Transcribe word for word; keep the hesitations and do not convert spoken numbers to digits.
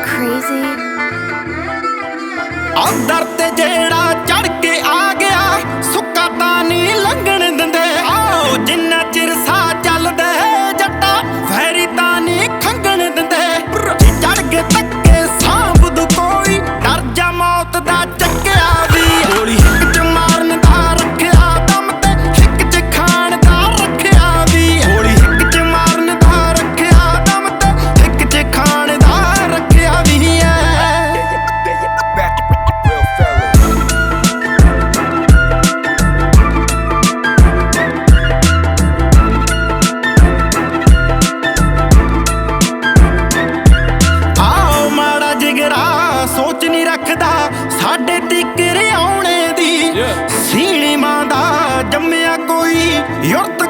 crazy? अंदर ते जेड़ा चढ़ के आ गया सुक्का तां नहीं लंघण दिंदे आओ जिन्ना चिर सा चलदे जट्टा फैरी तां नहीं खंघण दिंदे जे चढ़ के तक्के सांभदू कोई डर जा मौत दा चक्किया वी गोली हिक च मारन दा रखिया दम ते हिक च खाण दा रखिया वी गोली हिक च मारन दा रखिया दम ते हिक च खाण दा रखिया वी सोच नहीं रखदा साडे तिकर आउणे दी सीणी मां दा जम्मिया कोई युरत